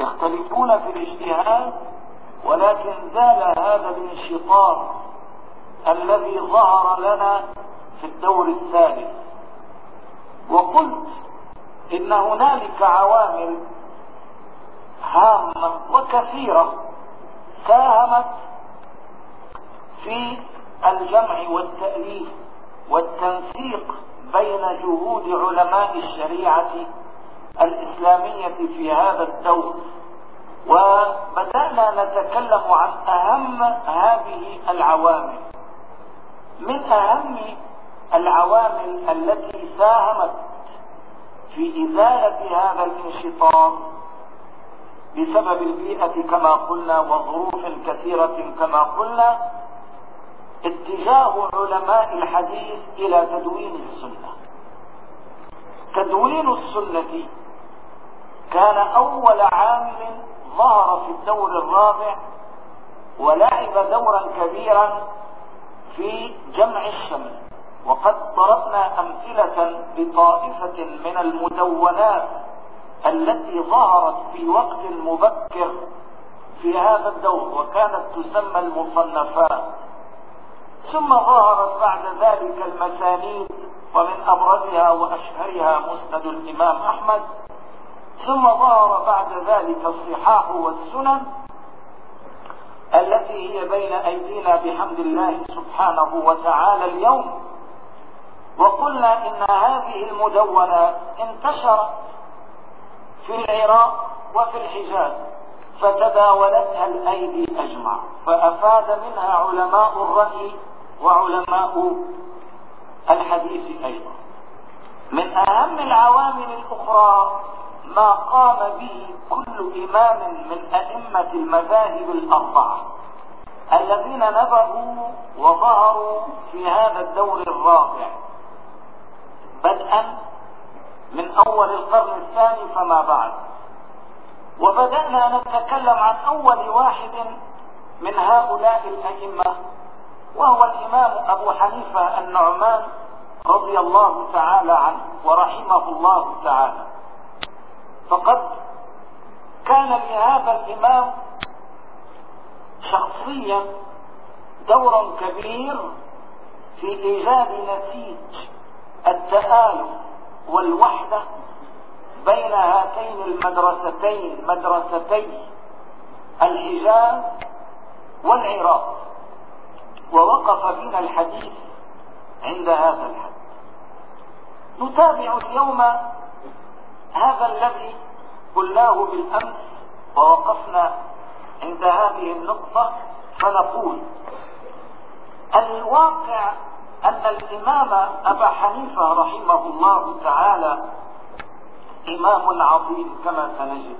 يختلفون في الاجتهاد، ولكن زال هذا الانشطاط الذي ظهر لنا في الدور الثالث. وقلت إن هنالك عوامل هامة وكثيرة ساهمت في الجمع والتأليف والتنسيق بين جهود علماء الشريعة الإسلامية في هذا الدور، وبدأنا نتكلم عن أهم هذه العوامل. من أهم العوامل التي ساهمت في إزالة هذا الانشطاط بسبب البيئة كما قلنا وظروف كثيرة كما قلنا، اتجاه علماء الحديث إلى تدوين السنة. تدوين السنة كان أول عامل ظهر في الدور الرابع، ولعب دورا كبيرا في جمع الشمل. وقد ضربنا أمثلة بطائفة من المدونات التي ظهرت في وقت مبكر في هذا الدور، وكانت تسمى المصنفات. ثم ظهرت بعد ذلك المسانيد، ومن أبرزها وأشهرها مسند الإمام أحمد. ثم ظهر بعد ذلك الصحاح والسنن التي هي بين أيدينا بحمد الله سبحانه وتعالى اليوم. وقلنا إن هذه المدونات انتشرت في العراق وفي الحجاز، فتداولتها الأيدي أجمع، فأفاد منها علماء الرأي وعلماء الحديث أيضا. من أهم العوامل الأخرى ما قام به كل إمام من أئمة المذاهب الأربعة الذين نبغوا وظهروا في هذا الدور الرابع، بدءا من أول القرن الثاني فما بعد. وبدأنا نتكلم عن أول واحد من هؤلاء الأئمة، وهو الإمام أبو حنيفة النعمان رضي الله تعالى عنه ورحمه الله تعالى. فقد كان لهذا الإمام شخصيا دور كبير في إيجاد نسيج التآلف والوحدة بين هاتين المدرستين، مدرستي الحجاز والعراق، ووقف بنا الحديث عند هذا الحد. نتابع اليوم هذا الذي قلناه بالأمس ووقفنا عند هذه النقطة، فنقول الواقع أن الإمام أبا حنيفة رحمه الله تعالى إمام عظيم كما سنجد،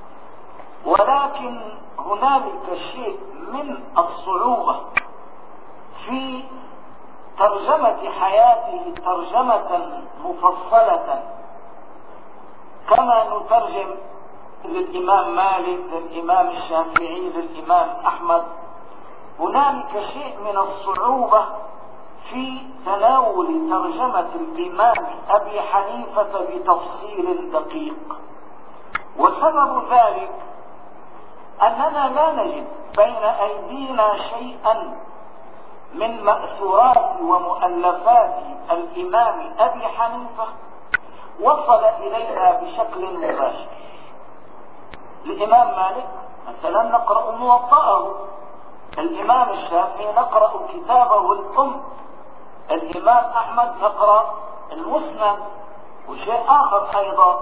ولكن هنالك شيء من الصعوبة في ترجمة حياته ترجمة مفصلة كما نترجم للإمام مالك، للإمام الشافعي، للإمام أحمد. هنالك شيء من الصعوبة في تناول ترجمة الإمام أبي حنيفة بتفصيل دقيق، وسبب ذلك أننا لا نجد بين أيدينا شيئا من مأثورات ومؤلفات الإمام أبي حنيفة وصل إلينا بشكل مباشر. الإمام مالك مثلا نقرأ موطأه، الإمام الشافعي نقرأ كتابه الأم، الإمام أحمد نقرأ المسند وشيء آخر أيضا.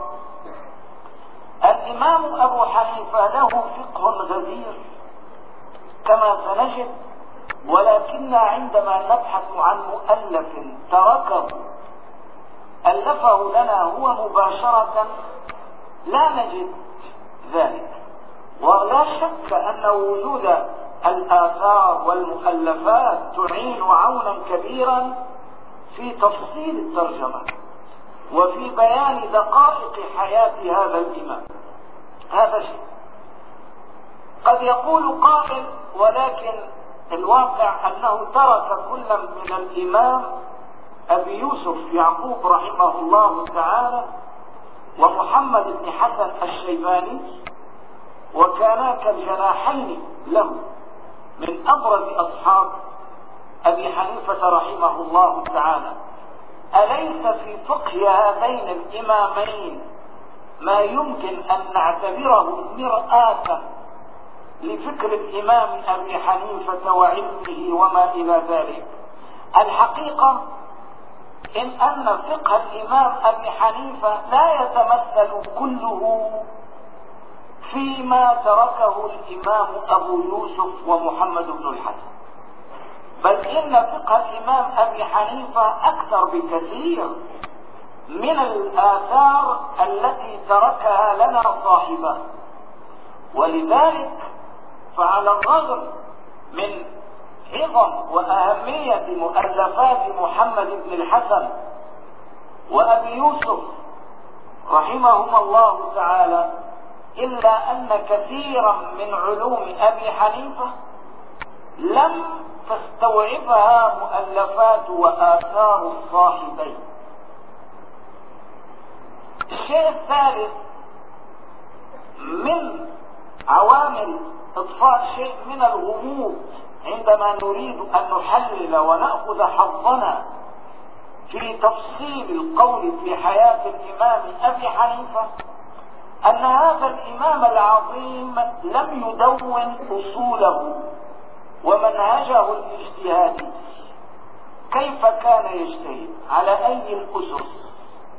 الإمام أبو حنيفة له فقه غزير كما سنجد، ولكن عندما نبحث عن مؤلف تركه ألفه لنا هو مباشرة لا نجد ذلك. ولا شك أن وجود الآثار والمؤلفات تعين عونا كبيرا في تفصيل الترجمة وفي بيان دقائق حياة هذا الإمام. هذا شيء قد يقول قائل، ولكن الواقع أنه ترك كل من الإمام أبي يوسف يعقوب رحمه الله تعالى ومحمد بن حسن الشيباني وكانا كالجناحين له من أبرز أصحاب أبي حنيفة رحمه الله تعالى. أليس في فقه هذين الإمامين ما يمكن أن نعتبره مرآة لفكر الإمام أبي حنيفة وعلمه وما إلى ذلك؟ الحقيقة أن فقه الإمام أبي حنيفة لا يتمثل كله فيما تركه الإمام أبو يوسف ومحمد بن الحسن، بل إن فقه الإمام أبي حنيفة أكثر بكثير من الآثار التي تركها لنا صاحبه. ولذلك فعلى الرغم من عظم وأهمية مؤلفات محمد بن الحسن وأبي يوسف رحمهما الله تعالى، إلا أن كثيرا من علوم أبي حنيفة لم تستوعبها مؤلفات وآثار الصاحبين. الشيء الثالث من عوامل إضفاء شيء من الغموض عندما نريد أن نحلل ونأخذ حظنا في تفصيل القول في حياة الإمام أبي حنيفة، أن هذا الإمام العظيم لم يدون أصوله ومنهجه الاجتهادي. كيف كان يجتهد؟ على أي الأسس؟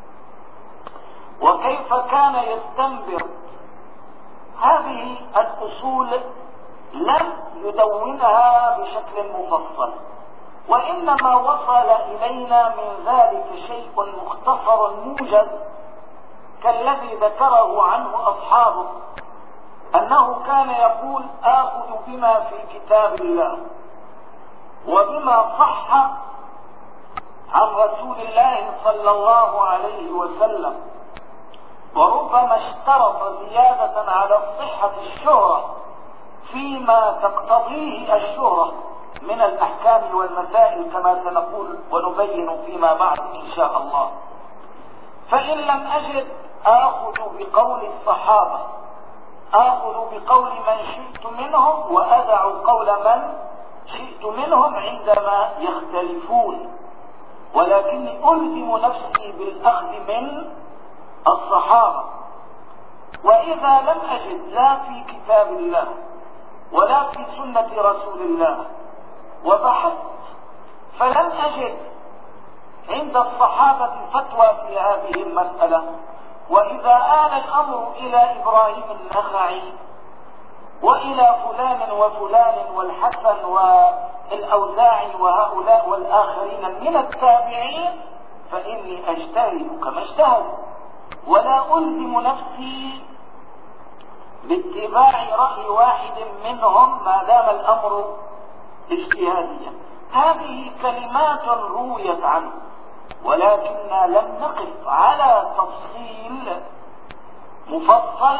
وكيف كان يستنبط؟ هذه الأصول لم يدونها بشكل مفصل، وإنما وصل إلينا من ذلك شيء مختصر موجز كالذي ذكره عنه أصحابه، أنه كان يقول: آخذ بما في كتاب الله وبما صح عن رسول الله صلى الله عليه وسلم، وربما اشترط زيادة على الصحة الشهرة فيما تقتضيه الشهرة من الأحكام والمسائل كما سنقول ونبين فيما بعد إن شاء الله. فإن لم أجد آخذ بقول الصحابة، آخذ بقول من شئت منهم وأدع قول من شئت منهم عندما يختلفون، ولكني ألزم نفسي بالأخذ من الصحابة. وإذا لم أجد لا في كتاب الله ولا في سنة رسول الله وبحثت فلم أجد عند الصحابة فتوى في هذه المسألة، وإذا آل الأمر إلى إبراهيم النخعي وإلى فلان وفلان والحسن والأوزاعي وهؤلاء والآخرين من التابعين، فإني أجتهد كما اجتهد ولا ألزم نفسي باتباع رأي واحد منهم ما دام الأمر اجتهاديا. هذه كلمات رويت عنه، ولكننا لم نقف على تفصيل مفصل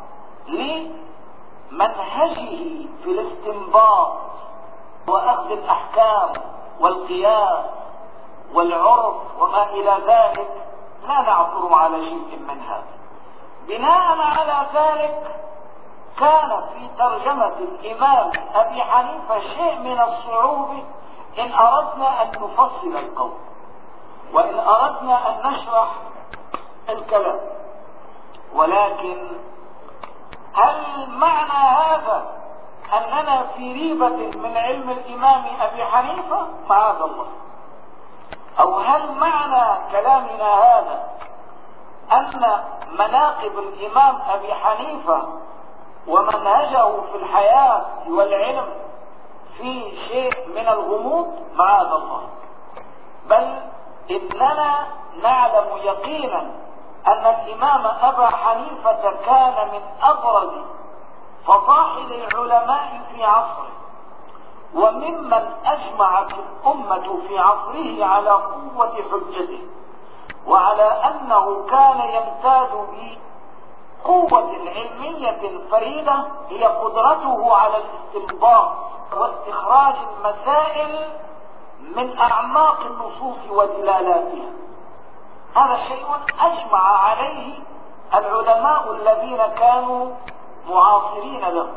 لمنهجه في الاستنباط وأخذ الأحكام والقياس والعرف وما إلى ذلك، لا نعثر على شيء من هذا. بناء على ذلك كان في ترجمة الإمام أبي حنيفة شيء من الصعوبة إن أردنا أن نفصل القول وإن أردنا أن نشرح الكلام. ولكن هل معنى هذا أننا في ريبة من علم الإمام أبي حنيفة؟ معاذ الله. أو هل معنى كلامنا هذا أن مناقب الإمام أبي حنيفة ومنهجه في الحياة والعلم في شيء من الغموض؟ معاذ الله. بل إننا نعلم يقينا أن الإمام أبا حنيفة كان من أبرز فضائل العلماء في عصره، وممن أجمعت الأمة في عصره على قوة حجته، وعلى أنه كان يمتاز بقوة علمية فريدة هي قدرته على الاستنباط واستخراج المسائل من أعماق النصوص ودلالاتها. هذا شيء أجمع عليه العلماء الذين كانوا معاصرين له.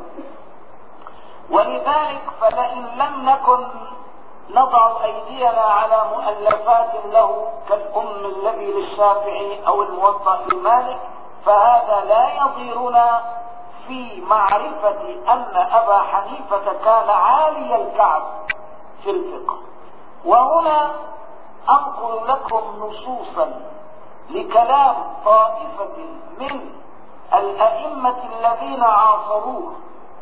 ولذلك فلئن لم نكن نضع أيدينا على مؤلفات له كالأم الذي للشافعي أو الموطأ لمالك، فهذا لا يضيرنا في معرفة أن أبا حنيفة كان عالي الكعب في الفقه. وهنا أنقل لكم نصوصا لكلام طائفة من الأئمة الذين عاصروه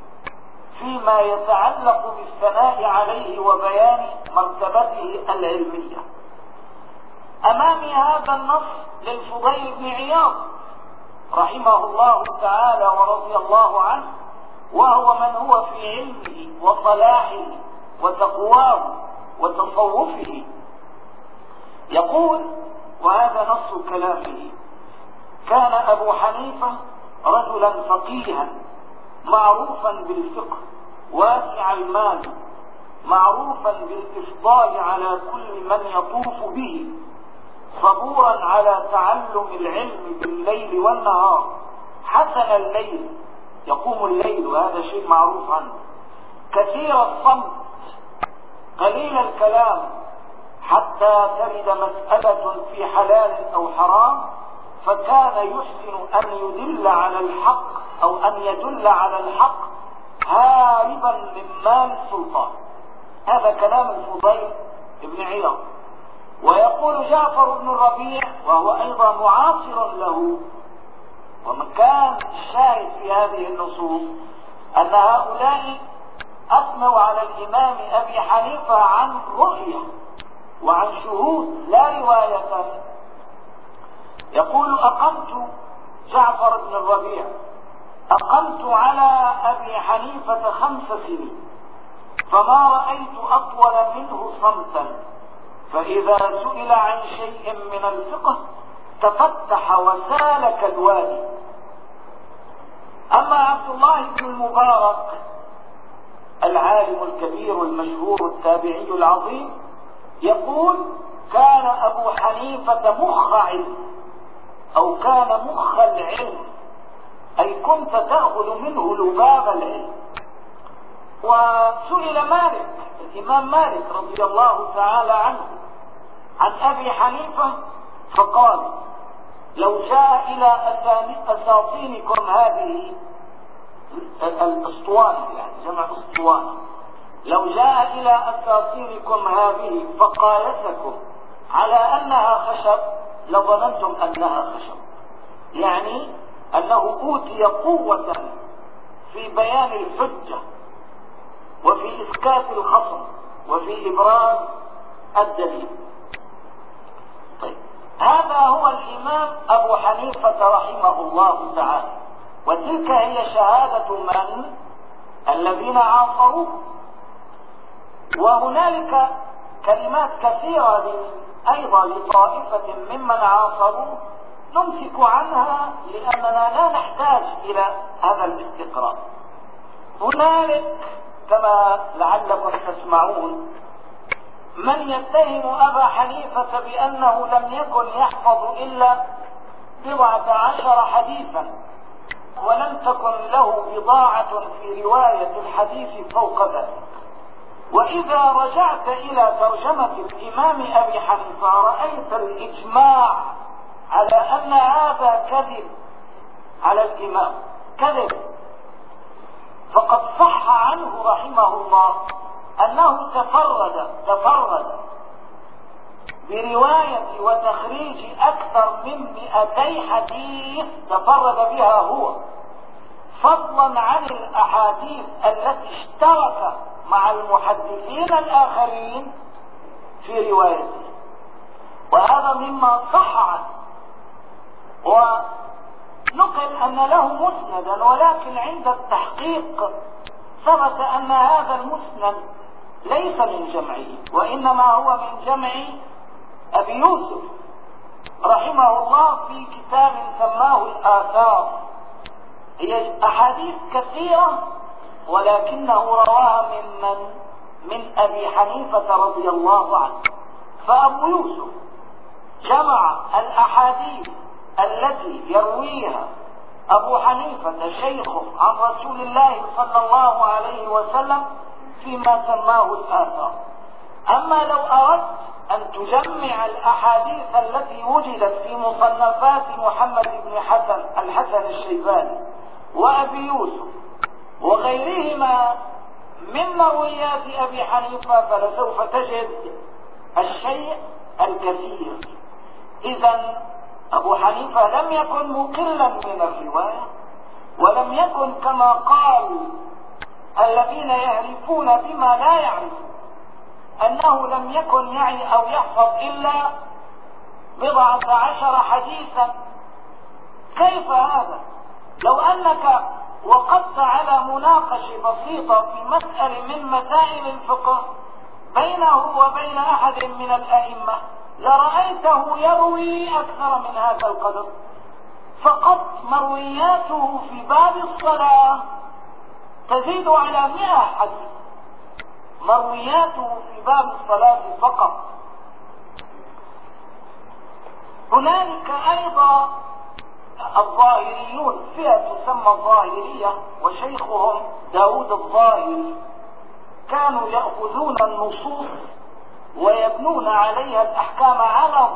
فيما يتعلق بالثناء عليه وبيان مرتبته العلمية. أمامي هذا النص للفضيل بن عياض رحمه الله تعالى ورضي الله عنه، وهو من هو في علمه وصلاحه وتقواه وتصوفه. يقول، وهذا نص كلامه: كان أبو حنيفة رجلا فقيها معروفا بالفقه واسع المال، معروفا بالإفضال على كل من يطوف به، صبورا على تعلم العلم بالليل والنهار، حسن الليل، يقوم الليل وهذا شيء معروف عنه، كثير الصمت، قليل الكلام، حتى ترد مسألة في حلال أو حرام فكان يحسن أن يدل على الحق أو أن يدل على الحق هاربا من مال السلطان. هذا كلام الفضيل بن عياض. ويقول جعفر بن الربيع وهو أيضا معاصر له، ومكان الشاهد في هذه النصوص أن هؤلاء أثنوا على الإمام أبي حنيفة عن رؤية وعن شهود لا رواية. يقول: أقمت جعفر بن الربيع أقمت على أبي حنيفة 5 سنين، فما رأيت أطول منه صمتا، فإذا سئل عن شيء من الفقه تفتح وسال كالوادي. أما عبد الله بن المبارك العالم الكبير المشهور التابعي العظيم يقول: كان أبو حنيفة مخ علم، أو كان مخ العلم، أي كنت تأخذ منه لباب العلم. وسئل مالك، الإمام مالك رضي الله تعالى عنه، عن أبي حنيفة فقال: لو جاء إلى أساطينكم هذه الأسطوانة، يعني جمع أسطوانة، لو جاء إلى أساطينكم هذه فقايسكم على أنها خشب لظننتم أنها خشب، يعني أنه أوتي قوة في بيان الحجة وفي إسكات الخصم وفي إبراز الدليل. طيب، هذا هو الإمام أبو حنيفة رحمه الله تعالى، وتلك هي شهادة من الذين عاصروه. وهنالك كلمات كثيرة أيضا لطائفة ممن عاصروه نمسك عنها لأننا لا نحتاج إلى هذا الاستقراء. هنالك كما لعلكم تسمعون من يتهم أبا حنيفة بأنه لم يكن يحفظ إلا 17 حديثا، ولم تكن له بضاعة في رواية الحديث فوق ذلك. وإذا رجعت إلى ترجمة الإمام أبي حنيفة رأيت الإجماع على أن هذا كذب على الإمام، كذب. فقد صح عنه رحمه الله أنه تفرد برواية وتخريج أكثر من 200 حديث تفرد بها هو، فضلا عن الأحاديث التي اشترك مع المحدثين الآخرين في روايته، وهذا مما صح عنه. ونقل أن له مسندا، ولكن عند التحقيق ثبت أن هذا المسند ليس من جمعه، وإنما هو من جمع أبي يوسف رحمه الله في كتاب سماه الآثار. هي أحاديث كثيرة ولكنه رواها من أبي حنيفة رضي الله عنه. فأبو يوسف جمع الأحاديث التي يرويها أبو حنيفة شيخه عن رسول الله صلى الله عليه وسلم فيما سماه الآثار. أما لو أردت أن تجمع الأحاديث التي وجدت في مصنفات محمد بن الحسن الشيباني وأبي يوسف وغيرهما من مرويات أبي حنيفة فلسوف تجد الشيء الكثير. إذن أبو حنيفة لم يكن مقلا من الرواية، ولم يكن كما قال الذين يهرفون بما لا يعرفون أنه لم يكن يعني أو يحفظ إلا 14 حديثا. كيف هذا؟ لو أنك وقفت على مناقشة بسيطة في مسألة من مسائل الفقه بينه وبين أحد من الأئمة لرأيته يروي أكثر من هذا القدر. فقط مروياته في باب الصلاة تزيد على 100 حديث، مروياته في باب الصلاة فقط. هنالك أيضا الظاهريون، فئة تسمى الظاهرية وشيخهم داود الظاهري، كانوا يأخذون النصوص ويبنون عليها الأحكام على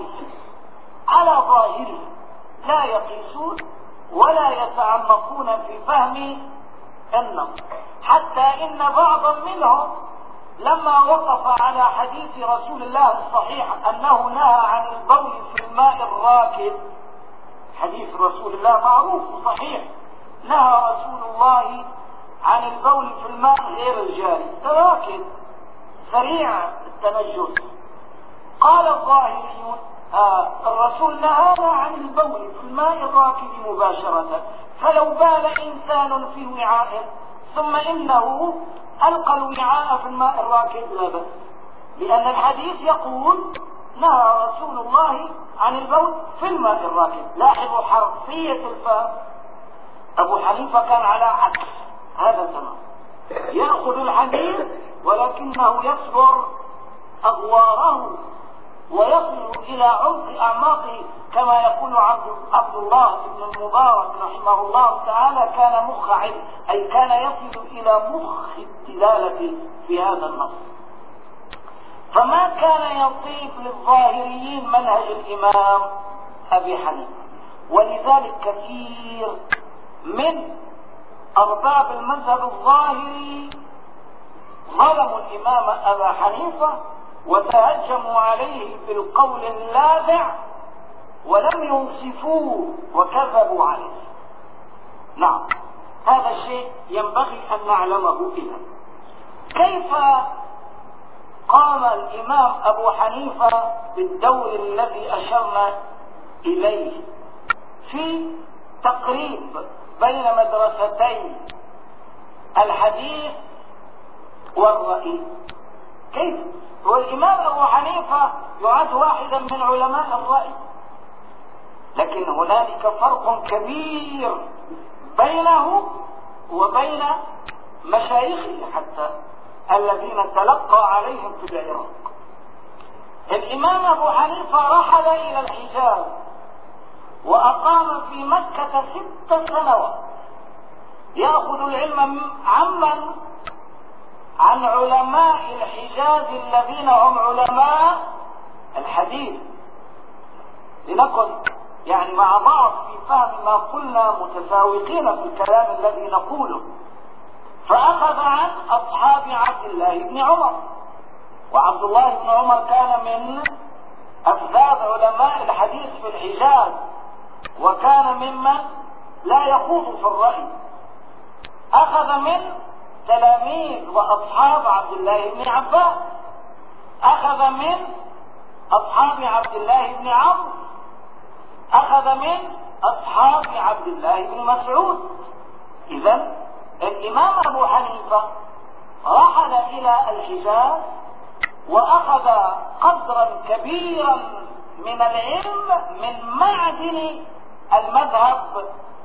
ظاهره، لا يقيسون ولا يتعمقون في فهم النص، حتى إن بعضا منهم لما وقف على حديث رسول الله الصحيح أنه نهى عن البول في الماء الراكد، حديث رسول الله معروف صحيح، نهى رسول الله عن البول في الماء غير الجاري راكد سريع التنجس. قال الظاهريون الرسول نهانا عن البول في الماء الراكد مباشرة، فلو بال إنسان في وعاء ثم إنه ألقى الوعاء في الماء الراكد لا بأس، لأن الحديث يقول نهى رسول الله عن البول في الماء الراكد. لاحظوا حرفية الفهم. أبو حنيفة كان على عكس هذا تمام، يأخذ الحديث ولكنه يصبر أغواره ويصل إلى عمق أعماقه، كما يقول عبد الله بن المبارك رحمه الله تعالى كان مخ علم، أي كان يصل إلى مخ الدلالة في هذا النص. فما كان يطيب للظاهريين منهج الإمام أبي حنيفة، ولذلك كثير من أرباب المذهب الظاهري ظلموا الإمام أبا حنيفة وتهجموا عليه بالقول اللاذع ولم ينصفوه وكذبوا عليه. نعم، هذا الشيء ينبغي أن نعلمه إذا. كيف قام الإمام أبو حنيفة بالدور الذي أشرنا إليه في تقريب بين مدرستي الحديث والرأي؟ كيف؟ والإمام أبو حنيفة يعد واحدا من علماء الرأي، لكن هنالك فرق كبير بينه وبين مشايخه حتى الذين تلقى عليهم في العراق. الإمام أبو حنيفة رحل إلى الحجاز وأقام في مكة 6 سنوات يأخذ العلم عن علماء الحجاز الذين هم علماء الحديث. لنكن يعني مع بعض في فهم ما قلنا متساوقين في الكلام الذي نقوله. فأخذ عن أصحاب عبد الله بن عمر، وعبد الله بن عمر كان من أفذاذ علماء الحديث في الحجاز، وكان ممن لا يخوض في الرأي. أخذ من تلاميذ وأصحاب عبد الله بن عباس، أخذ من أصحاب عبد الله بن عمرو، أخذ من أصحاب عبد الله بن مسعود. إذن الإمام أبو حنيفة رحل إلى الحجاز وأخذ قدرا كبيرا من العلم من معدن المذهب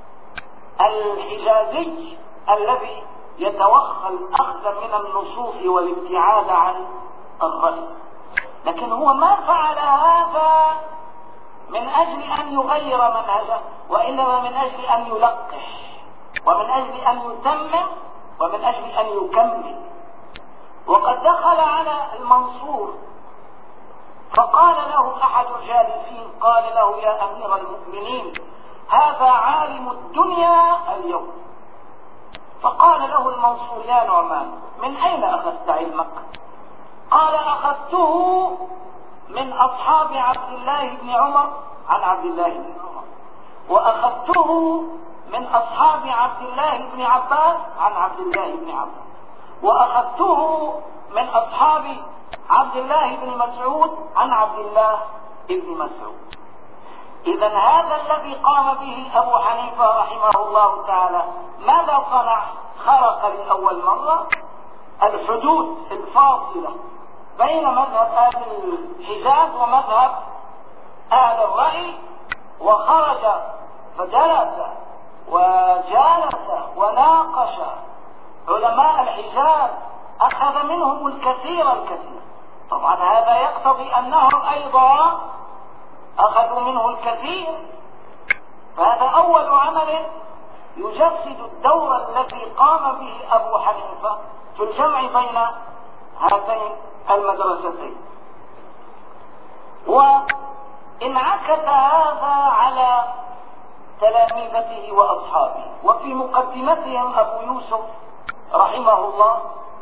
الحجازي الذي يتوخى الأخذ من النصوص والابتعاد عن الرأي. لكن هو ما فعل هذا من أجل أن يغير منهجه، وإنما من أجل أن يلقح، ومن أجل أن يتمم، ومن أجل أن يكمل. وقد دخل على المنصور فقال له أحد الجالسين، قال له: يا أمير المؤمنين، هذا عالم الدنيا اليوم. فقال له المنصور: يا نعمان، من أين أخذت علمك؟ قال: أخذته من أصحاب عبد الله بن عمر عن عبد الله بن عمر، وأخذته من أصحاب عبد الله بن عباس عن عبد الله بن عباس، وأخذته من أصحاب عبد الله بن مسعود عن عبد الله بن مسعود. إذن هذا الذي قام به أبو حنيفة رحمه الله تعالى ماذا صنع؟ خرق لأول مرة الحدود الفاصلة بين مذهب أهل الحجاز ومذهب أهل الرأي، وخرج فجلس وجالس وناقش علماء الحجاز، أخذ منهم الكثير. طبعا هذا يقتضي أنهم أيضا أخذوا منه الكثير. فهذا أول عمل يجسد الدور الذي قام به أبو حنيفة في الجمع بين هاتين المدرستين. وانعكس هذا على تلاميذته وأصحابه، وفي مقدمتهم أبو يوسف رحمه الله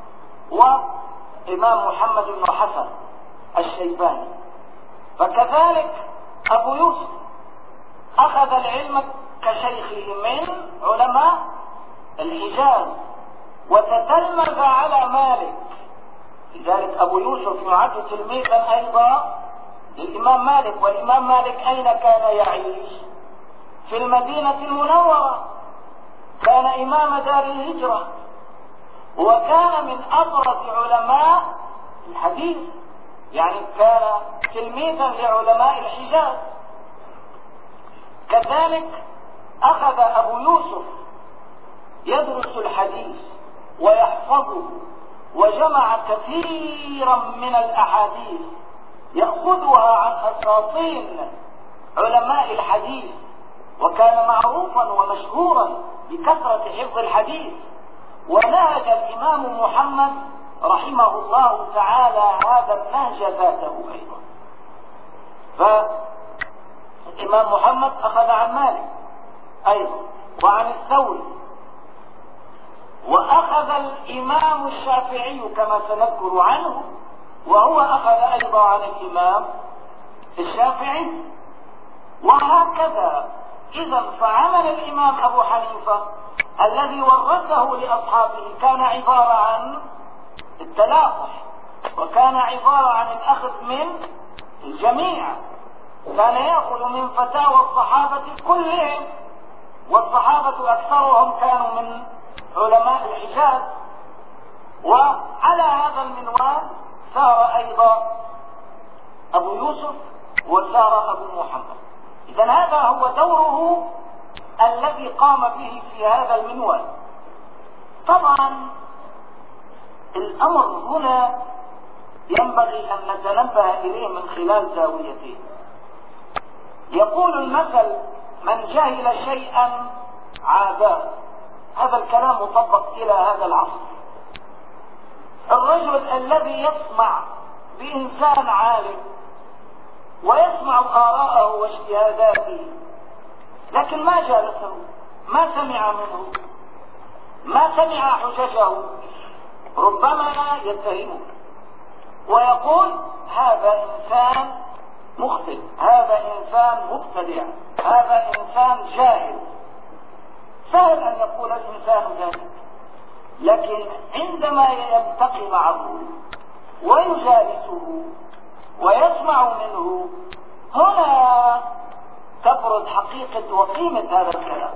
وإمام محمد بن حسن الشيباني. فكذلك أبو يوسف أخذ العلم كشيخه من علماء الحجاز وتتلمذ على مالك. لذلك أبو يوسف يعد تلميذا أيضا للإمام مالك. والإمام مالك أين كان يعيش؟ في المدينة المنورة، كان إمام دار الهجرة، وكان من أبرز علماء الحديث، يعني كان تلميذا لعلماء الحجاز. كذلك أخذ أبو يوسف يدرس الحديث ويحفظه، وجمع كثيرا من الأحاديث يأخذها عن أساطين علماء الحديث، وكان معروفا ومشهورا بكثرة حفظ الحديث. ونهج الإمام محمد رحمه الله تعالى هذا النهج ذاته أيضا. فالإمام محمد أخذ عن مالك أيضا وعن الثوري، وأخذ الإمام الشافعي كما سنذكر عنه، وهو أخذ أيضا عن الإمام الشافعي، وهكذا. إذا فعمل الإمام أبو حنيفة الذي ورثه لأصحابه كان عبارة عن التلاقح، وكان عبارة عن الأخذ من الجميع. كان يأخذ من فتاوى الصحابة كلهم، والصحابة أكثرهم كانوا من علماء الحجاز. وعلى هذا المنوال سار أيضا أبو يوسف وسار أبو محمد. إذن هذا هو دوره الذي قام به في هذا المنوال. طبعا الأمر هنا ينبغي أن نتنبه إليه من خلال زاويتين. يقول المثل: من جهل شيئا عاداه. هذا الكلام مطبق إلى هذا العصر. الرجل الذي يسمع بإنسان عالم ويسمع آراءه واجتهاداته، لكن ما جالسه، ما سمع منه، ما سمع حججه، ربما يتهمه ويقول: هذا إنسان مخطئ، هذا إنسان مبتدع، هذا إنسان جاهل. سهل أن يقول الإنسان ذلك، لكن عندما يلتقي معه ويجالسه ويسمع منه، هنا تبرز حقيقة وقيمة هذا الكلام.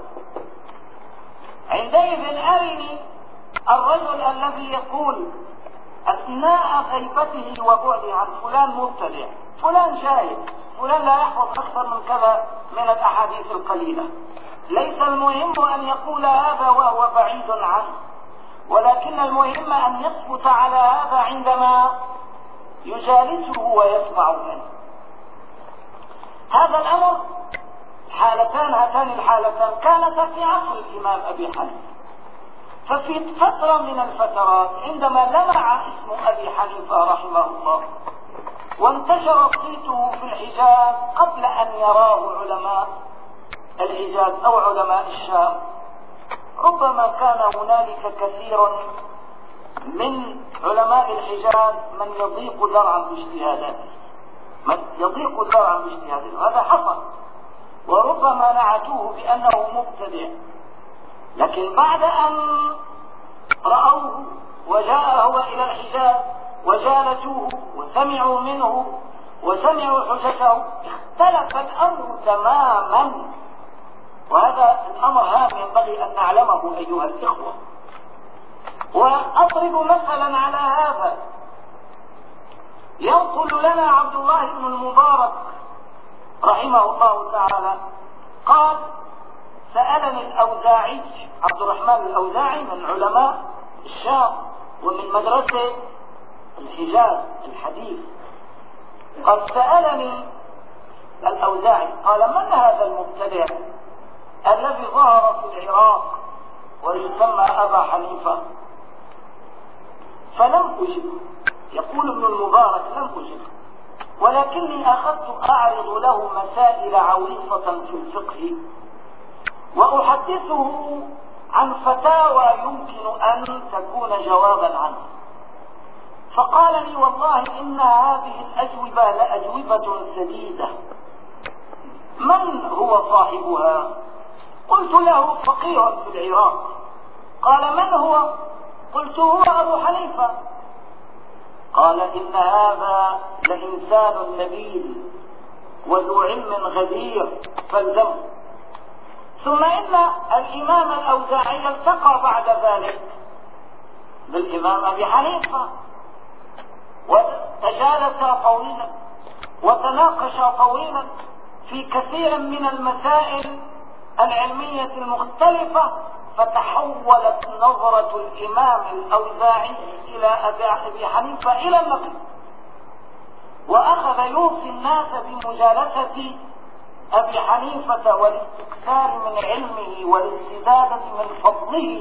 عندئذ أرني الرجل الذي يقول أثناء غيبته وبعده عن فلان مبتدع، فلان جاهل، فلان لا يحفظ أكثر من كذا من الأحاديث القليلة. ليس المهم أن يقول هذا وهو بعيد عنه، ولكن المهم أن يثبت على هذا عندما يجالسه ويسمع منه. هذا الأمر حالتان، هاتان الحالتان كانتا في عصر الإمام أبي حنيفة. ففي فترة من الفترات عندما لمع اسم أبي حنيفة رحمه الله وانتشر صيته في الحجاز قبل أن يراه علماء الحجاز أو علماء الشام، ربما كان هنالك كثير من علماء الحجاز من يضيق ذرعا باجتهاداته، هذا حصل، وربما نعتوه بأنه مبتدع. لكن بعد أن رأوه وجاء هو إلى الحجاز وجالسوه وسمعوا منه وسمعوا حجته اختلف الأمر تماما. وهذا الأمر هام ينبغي أن نعلمه أيها الإخوة. وأضرب مثلا على هذا. ينقل لنا عبد الله بن المبارك رحمه الله تعالى قال: سألني الأوزاعي، عبد الرحمن الأوزاعي من علماء الشام ومن مدرسة الحجاز الحديث، قد سألني الأوزاعي قال: من هذا المبتدع الذي ظهر في العراق ويسمى أبا حنيفة؟ فلم أجب. يقول ابن المبارك: لم أجب، ولكني أخذت أعرض له مسائل عويصة في الفقه وأحدثه عن فتاوى يمكن أن تكون جوابا عنه. فقال لي: والله إن هذه الأجوبة لأجوبة سديدة، من هو صاحبها؟ قلت له: فقيه في العراق. قال: من هو؟ قلت: هو أبو حنيفة. قال: إن هذا لإنسان نبيل وذو علم غدير فالزمه. ثم إن الإمام الأوزاعي التقى بعد ذلك بالإمام أبي حنيفة وتجالسا طويلا وتناقشا طويلا في كثير من المسائل العلمية المختلفة. فتحولت نظرة الإمام الأوزاعي إلى أبي حنيفة إلى النقيض، وأخذ يوصي الناس بمجالسة أبي حنيفة والاستكثار من علمه والاستزادة من فضله.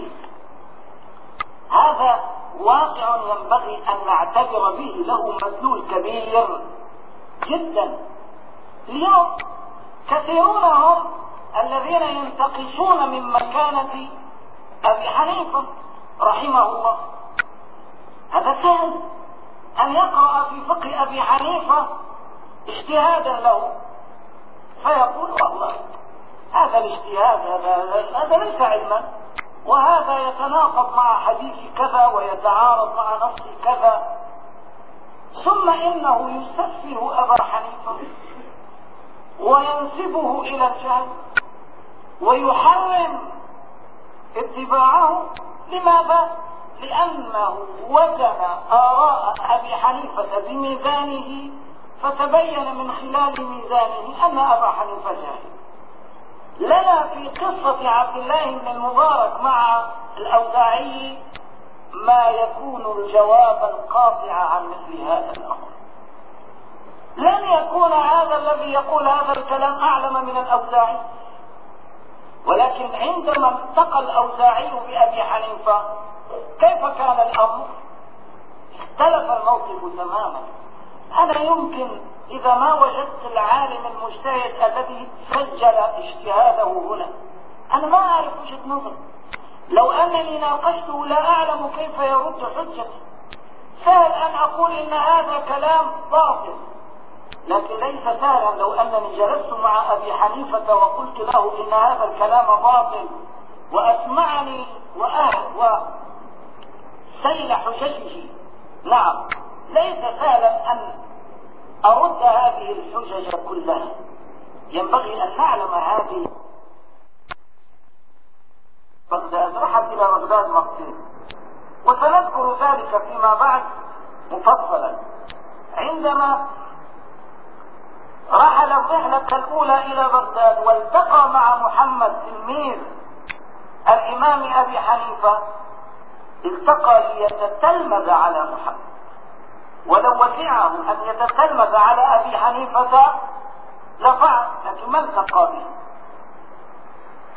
هذا واقع ينبغي أن نعتبر به، له مدلول كبير جدا. اليوم كثيرون هم الذين ينتقصون من مكانة أبي حنيفة رحمه الله. هذا سهل أن يقرأ في فقه أبي حنيفة اجتهادا له فيقول: والله هذا الاجتهاد هذا ليس علما، وهذا يتناقض مع حديث كذا ويتعارض مع نص كذا. ثم إنه يسفه أبا حنيفة وينسبه إلى الجهل ويحرم اتباعه. لماذا؟ لأنه وزن آراء أبي حنيفة بميزانه فتبين من خلال ميزانه أن أبا حنيفة جاهل. لنا في قصة عبد الله بن المبارك مع الأوزاعي ما يكون الجواب القاطع عن مثل هذا الأمر. لن يكون هذا الذي يقول هذا الكلام أعلم من الأوزاعي، ولكن عندما التقى الأوزاعي بأبي حنيفة كيف كان الأمر؟ اختلف الموقف تماما. أنا يمكن إذا ما وجدت العالم المجتهد الذي سجل اجتهاده هنا، أنا ما أعرف وجهة نظر. لو أنني ناقشته لا أعلم كيف يرد حجتي. سهل أن أقول إن هذا كلام باطل، لكن ليس سهلا لو أنني جلست مع أبي حنيفة وقلت له إن هذا الكلام باطل وأسمعني وسيل حججه. نعم، ليس سهلا أن أرد هذه الحجج كلها. ينبغي أن نعلم هذه. بغداد رحل إلى بغداد مرتين، وسنذكر ذلك فيما بعد مفصلا. عندما رحل الرحلة الأولى إلى بغداد والتقى مع محمد تلميذ الإمام أبي حنيفة، التقى ليتتلمذ على محمد، ولو وسعه أن يتتلمذ على أبي حنيفة لفعل، لكن ما التقى به.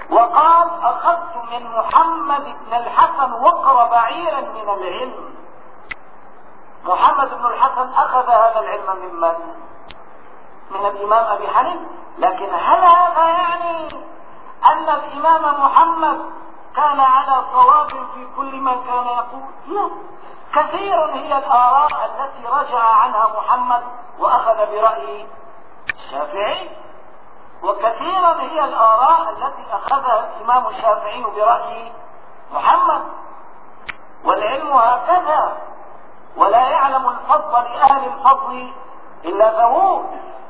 وقال اخذت من محمد بن الحسن وقر بعيرا من العلم. محمد بن الحسن اخذ هذا العلم ممن؟ من الامام ابي حنيفه. لكن هل هذا يعني ان الامام محمد كان على صواب في كل ما كان يقول؟ لا، كثير هي الاراء التي رجع عنها محمد واخذ برأي الشافعي، وكثيرا هي الاراء التي اخذها الامام الشافعي برأي محمد. والعلم هكذا، ولا يعلم الفضل لأهل الفضل إلا ذووه.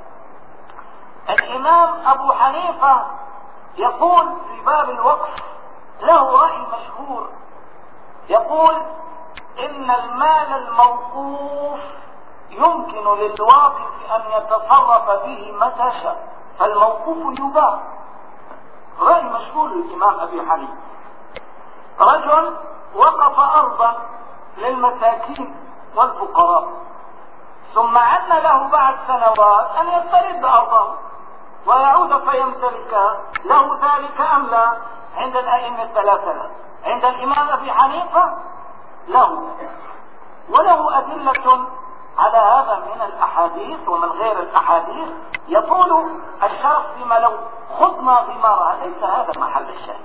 الإمام أبو حنيفة يقول في باب الوقف، له رأي مشهور، يقول إن المال الموقوف يمكن للواقف أن يتصرف به متى شاء، فالموقوف يباع. رأي مشهور للإمام أبي حنيفة. رجل وقف أرضا للمساكين والفقراء، ثم عن له بعد سنوات أن يسترد أرضه ويعود فيمتلكها، له ذلك أم لا؟ عند الأئمة الثلاثة لا. عند الإمام أبي حنيفة له، وله أدلة على هذا من الأحاديث ومن غير الأحاديث. يقول الشرح فيما لو خضنا ثمارها. ليس هذا محل الشاهد.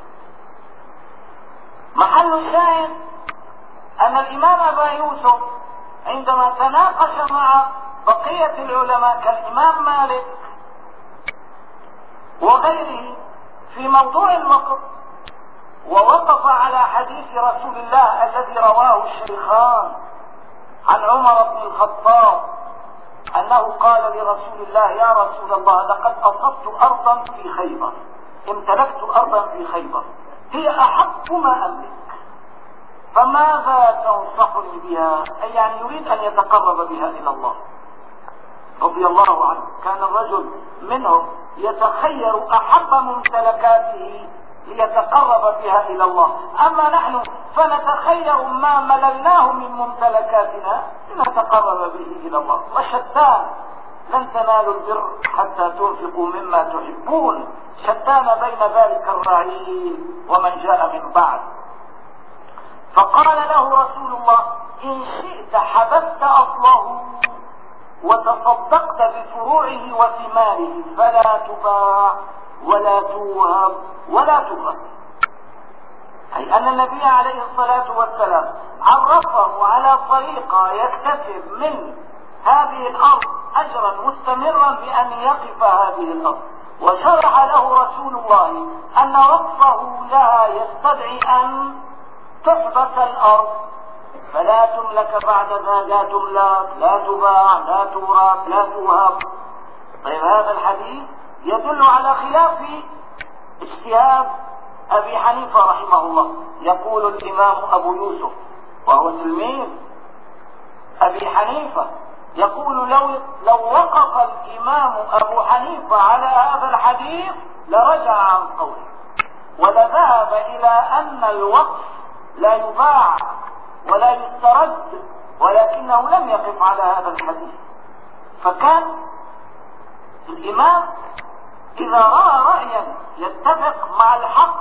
محل الشاهد أن الإمام أبا يوسف عندما تناقش مع بقية العلماء كالإمام مالك وغيره في موضوع الوقف، ووقف على حديث رسول الله الذي رواه الشيخان عن عمر بن الخطاب أنه قال لرسول الله: يا رسول الله، لقد أصبت أرضا في خيبر، امتلكت أرضا في خيبر، هي أحق ما أملك، فماذا تنصحني بها؟ أي يعني يريد أن يتقرب بها إلى الله. رضي الله عنه، كان الرجل منهم يتخير أحب ممتلكاته ليتقرب بها إلى الله. أما نحن فنتخير ما مللناه من ممتلكاتنا لنتقرب به إلى الله. وشتان، لن تنالوا البر حتى تنفقوا مما تحبون، شتان بين ذلك الرعيل ومن جاء من بعد. فقال له رسول الله: إن شئت حبست أصله وتصدقت بفروعه وثماره، فلا تباع ولا توهب ولا تغرب. أي أن النبي عليه الصلاة والسلام عرفه على طريقة يكتسب من هذه الأرض أجرا مستمرا بأن يقف هذه الأرض، وشرع له رسول الله أن وقفه لها يستدعي أن تحبس الأرض، فلا تملك بعد ذا، لا تملك، لا تباع، لا تورث، لا توهب. طيب هذا الحديث يدل على خلاف اجتهاد أبي حنيفة رحمه الله. يقول الإمام أبو يوسف وهو تلميذ أبي حنيفة، يقول لو وقف الإمام أبو حنيفة على هذا الحديث لرجع عن قوله ولذهب إلى أن الوقف لا يباع ولا يسترد، ولكنه لم يقف على هذا الحديث. فكان الإمام إذا رأى رأيا يتفق مع الحق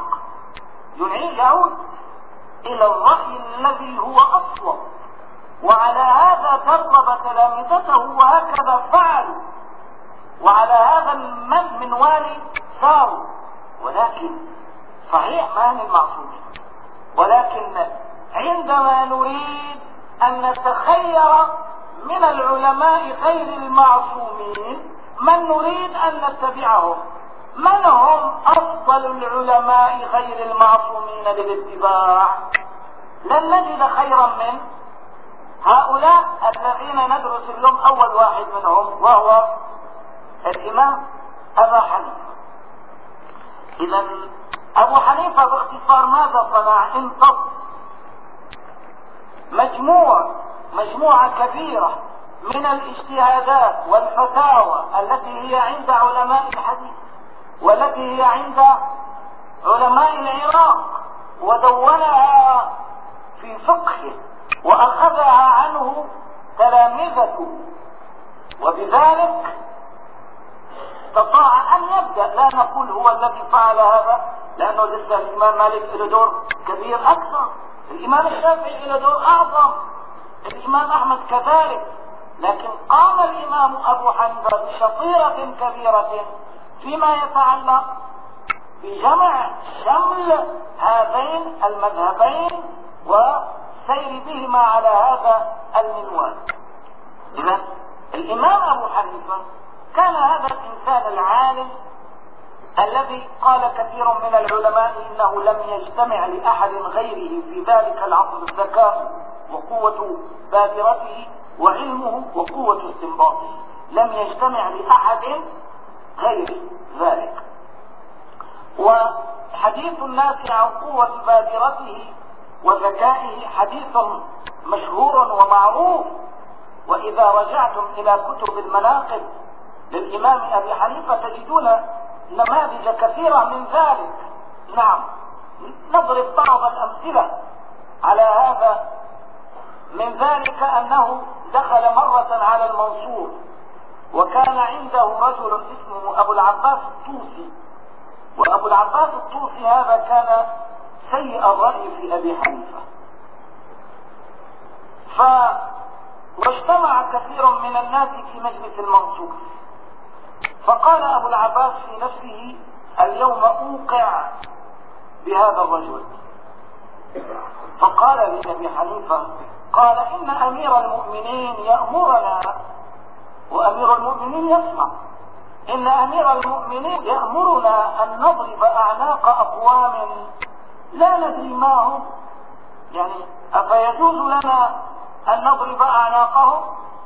يعود إلى الرأي الذي هو أصلا، وعلى هذا درب تلامذته وهكذا فعلوا، وعلى هذا المنوال ساروا. ولكن صحيح ما هي المعصومين، ولكن عندما نريد أن نتخير من العلماء غير المعصومين من نريد أن نتبعهم، من هم أفضل العلماء غير المعصومين للاتباع؟ لن نجد خيرا من هؤلاء الذين ندرس اليوم. أول واحد منهم وهو الإمام أبا حنيفة. إذا أبو حنيفة باختصار ماذا صنع؟ امتص مجموعة كبيرة من الاجتهادات والفتاوى التي هي عند علماء الحديث والتي هي عند علماء العراق، ودونها في فقهه وأخذها عنه تلامذته، وبذلك استطاع أن يبدأ. لا نقول هو الذي فعل هذا، لأنه لسه الإمام مالك له دور كبير أكثر، الإمام الشافعي له دور أعظم، الإمام أحمد كذلك. لكن قام الإمام أبو حنيفة بشطيرة كبيرة فيما يتعلق بجمع شمل هذين المذهبين والسير بهما على هذا المنوال. إذن الإمام أبو حنيفة كان هذا الإنسان العالم الذي قال كثير من العلماء إنه لم يجتمع لأحد غيره في ذلك العصر الذكاء وقوة بادرته وعلمه وقوة استنباطه، لم يجتمع لأحد غير ذلك. وحديث الناس عن قوة بادرته وذكائه حديث مشهور ومعروف، وإذا رجعتم إلى كتب المناقب للإمام أبي حنيفة تجدون نماذج كثيرة من ذلك. نعم، نضرب بعض الأمثلة على هذا. من ذلك أنه دخل مرة على المنصور وكان عنده رجل اسمه أبو العباس الطوسي، وأبو العباس الطوسي هذا كان سيء الرأي في أبي حنيفة. واجتمع كثير من الناس في مجلس المنصور، فقال أبو العباس في نفسه اليوم أوقع بهذا الرجل. فقال لأبي حنيفة، قال إن أمير المؤمنين يأمرنا، وأمير المؤمنين يسمع، إن أمير المؤمنين يأمرنا أن نضرب أعناق أقوام لا ندري ما هم، يعني أفيجوز لنا أن نضرب أعناقهم؟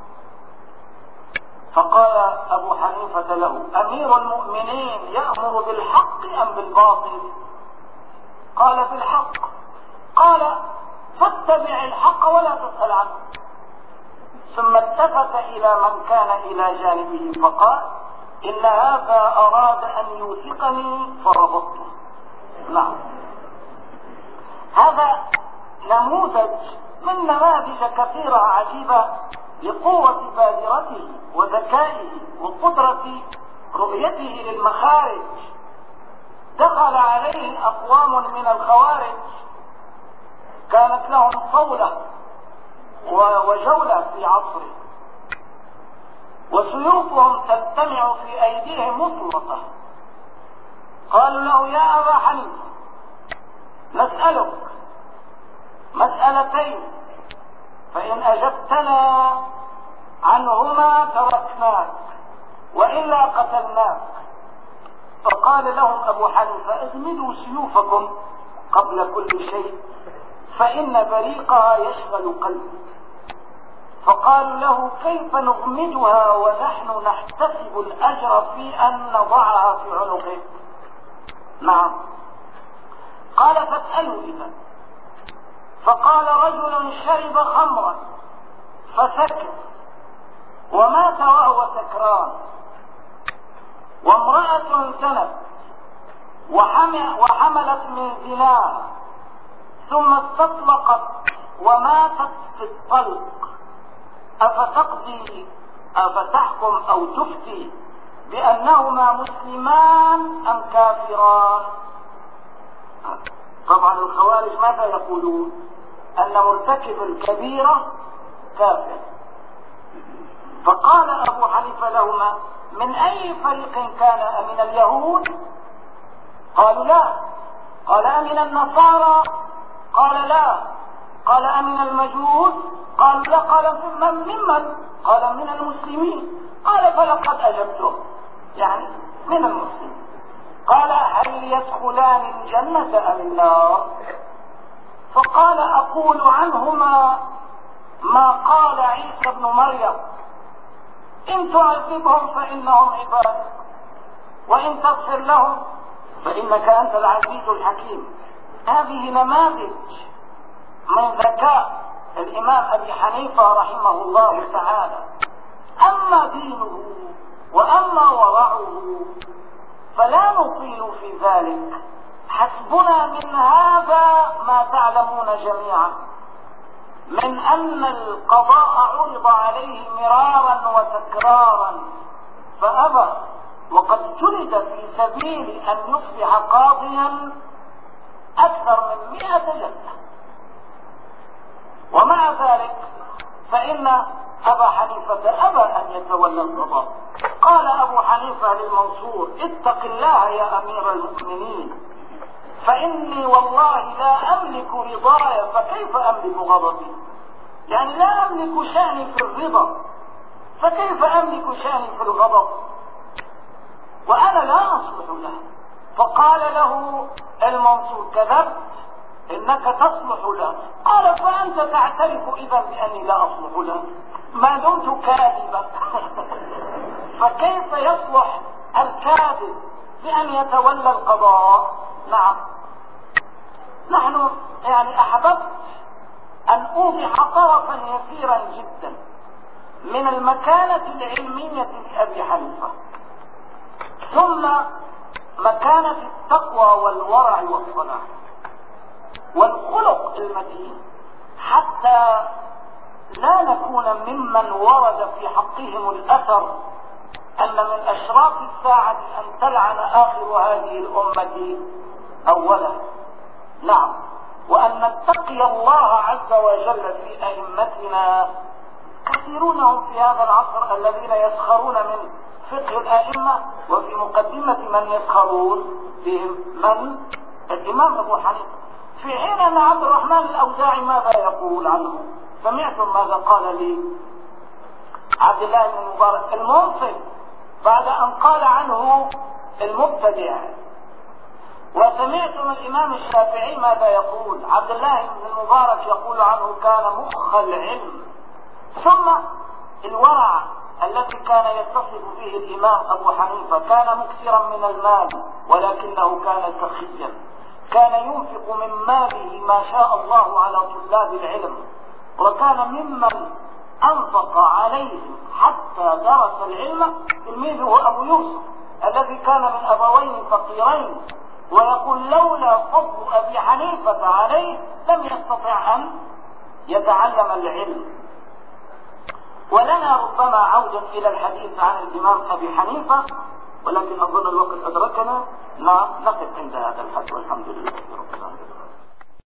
فقال أبو حنيفة له أمير المؤمنين يأمر بالحق أم بالباطل؟ قال بالحق. قال فاتبع الحق ولا تسأل عنه. ثم التفت إلى من كان إلى جانبه فقال إن هذا أراد أن يوثقني فربطته. نعم، هذا نموذج من نماذج كثيرة عجيبة لقوة بادرته وذكائه وقدرة رؤيته للمخارج. دخل عليه أقوام من الخوارج كانت لهم صولة وجولة في عصره، وسيوفهم تجتمع في أيديهم مطلقة. قالوا له يا أبا حنيفة نسألك مسألتين، فإن أجبتنا عنهما تركناك وإلا قتلناك. فقال لهم أبو حنيفة اغمدوا سيوفكم قبل كل شيء فإن بريقها يشغل قلبي. فقالوا له كيف نغمدها ونحن نحتسب الأجر في أن نضعها في عنقك؟ نعم. قال فاسألوا إذا. فقال رجل شرب خمرا فسكت ومات وهو سكران، وامرأة زنت وحملت من زناها ثم استطلقت وماتت في الطلق، أفتقضي أفتحكم أو تفتي بأنهما مسلمان أم كافران؟ طبعا الخوارج ماذا يقولون؟ أن مرتكب الكبيرة كافر. فقال أبو حنيفة لهما من أي فريق كان؟ أمن اليهود؟ قالوا لا. قال أمن النصارى؟ قال لا. قال أمن المجوس؟ قالوا لا. قال ممن؟ قال من المسلمين. قال فلقد أجبته، يعني من المسلمين. قال هل يدخلان الجنة أم النار؟ فقال أقول عنهما ما قال عيسى ابن مريم إن تعذبهم فإنهم عبادك وإن تغفر لهم فإنك أنت العزيز الحكيم. هذه نماذج من ذكاء الإمام أبي حنيفة رحمه الله تعالى. أما دينه وأما ورعه فلا نطيل في ذلك، حسبنا من هذا ما تعلمون جميعا من أن القضاء عرض عليه مرارا وتكرارا فأبى، وقد جلد في سبيل أن يصبح قاضيا أكثر من 100 جلدة. ومع ذلك فإن أبا حنيفة أبى أن يتولى القضاء. قال أبو حنيفة للمنصور: اتق الله يا أمير المؤمنين، فإني والله لا أملك رضاي فكيف أملك غضبي؟ يعني لا أملك شأني في الرضا فكيف أملك شأني في الغضب؟ وأنا لا أصلح له. فقال له المنصور: كذبت، إنك تصلح له. قال: فأنت تعترف إذا بأني لا أصلح له ما دمت كاذبا. فكيف يصلح الكاذب بأن يتولى القضاء؟ نعم، نحن يعني أحببت أن أوضح طرفا يسيرا جدا من المكانة العلمية لأبي حنيفة، ثم مكانة التقوى والورع والصلاح والخلق المتين، حتى لا نكون ممن ورد في حقهم الأثر أن من أشراط الساعة أن تلعن آخر هذه الأمة أولا. نعم، وأن نتقي الله عز وجل في أئمتنا. كثيرون هم في هذا العصر الذين يسخرون من فقه الأئمة، وفي مقدمة من يسخرون بهم من؟ الإمام أبو حنيفة، في حين أن عبد الرحمن الأوزاعي ماذا يقول عنه؟ سمعتم ماذا قال لي عبد الله بن المبارك المنصف بعد أن قال عنه المبتدع؟ وسمعتم الإمام الشافعي ماذا يقول؟ عبد الله بن المبارك يقول عنه كان مخ العلم. ثم الورع الذي كان يتصف به الإمام أبو حنيفة: كان مكثرا من المال ولكنه كان سخيا، كان ينفق من ماله ما شاء الله على طلاب العلم، وكان ممن أنفق عليهم حتى درس العلم تلميذه أبو يوسف الذي كان من أبوين فقيرين، ويقول: لولا فضل أبي حنيفة عليه لم يستطع أن يتعلم العلم. ولنا ربما عودة إلى الحديث عن الإمام أبي حنيفة، ولكن أظن الوقت أدركنا. نقف عند هذا الحد، والحمد لله رب العالمين.